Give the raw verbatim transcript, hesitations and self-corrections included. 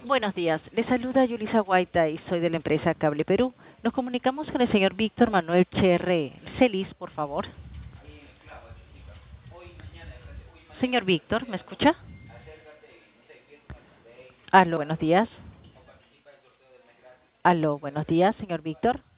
Buenos días, le saluda Yulisa Guaita y soy de la empresa Cable Perú. Nos comunicamos con el señor Víctor Manuel Cherre Celis, por favor. Señor Víctor, ¿me escucha? Aló, buenos días. Aló, buenos días, señor Víctor.